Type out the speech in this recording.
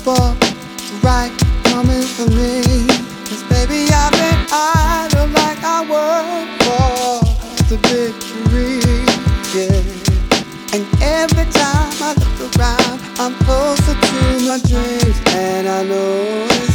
for the right woman for me. 'Cause baby, I've been idle like I work for the victory, yeah. And every time I look around, I'm closer to my dreams, and I know it's